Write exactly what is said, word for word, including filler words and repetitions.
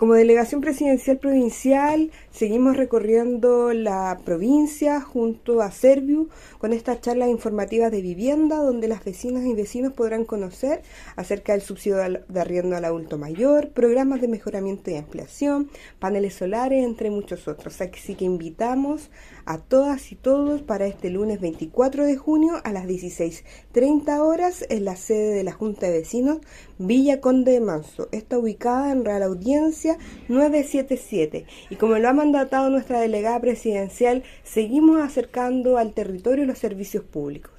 Como Delegación Presidencial Provincial, seguimos recorriendo la provincia junto a Serviu con estas charlas informativas de vivienda, donde las vecinas y vecinos podrán conocer acerca del subsidio de arriendo al adulto mayor, programas de mejoramiento y ampliación, paneles solares, entre muchos otros. Así que invitamos a todas y todos para este lunes veinticuatro de junio a las dieciséis treinta horas en la sede de la Junta de Vecinos Villa Conde de Manso. Está ubicada en Real Audiencia novecientos setenta y siete. Y como lo ha mandatado nuestra delegada presidencial, seguimos acercando al territorio los servicios públicos.